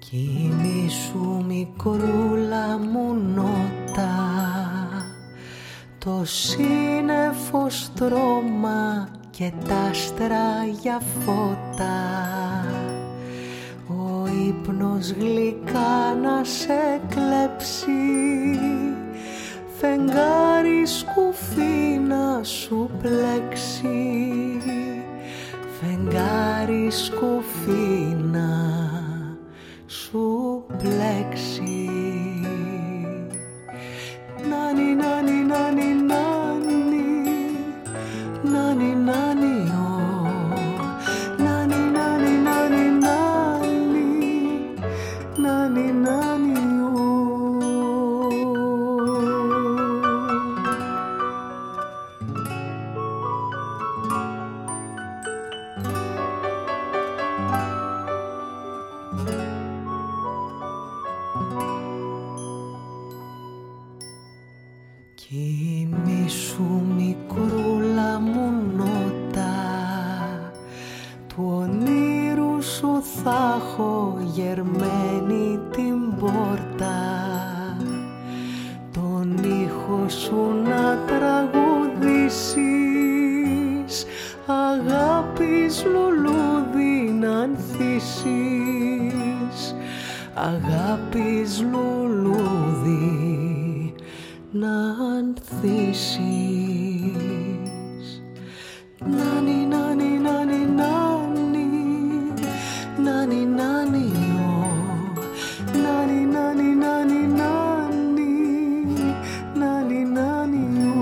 Κοιμήσου μικρούλα μου νότα, το σύννεφο στρώμα και τα άστρα για φώτα. Ο ύπνος γλυκά να σε κλέψει, φεγγάρι σκουφί να σου πλέξει, φεγγάρι σκουφί να σου πλέξει. Νάνι, νάνι, νάνι, νάνι, νάνι, νάνι, νάνι, νάνι, νάνι, νάνι, νάνι, νάνι. Κοιμήσου μικρούλα μου νότα, του ονείρου σου θα έχω γερμένη την πόρτα, τον ήχο σου να τραγουδήσεις, αγάπης λουλούδι να ανθίσεις, αγάπης λουλούδι να ανθίσεις. Νάνι, νάνι, νάνι, νάνι, νάνι, νάνι, νάνι, νάνι, νάνι, νάνι, νάνι, νάνι.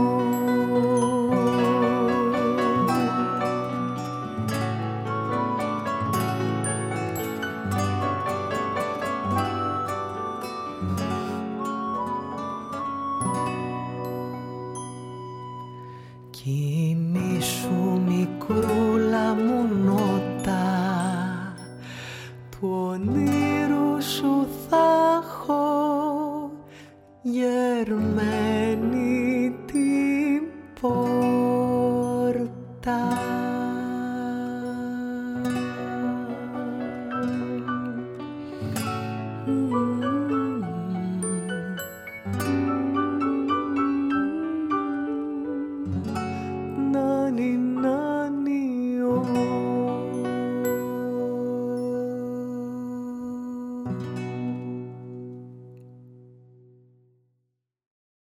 Κοιμήσου μικρούλα μου νότα, του ονείρου σου θα έχω γερμένη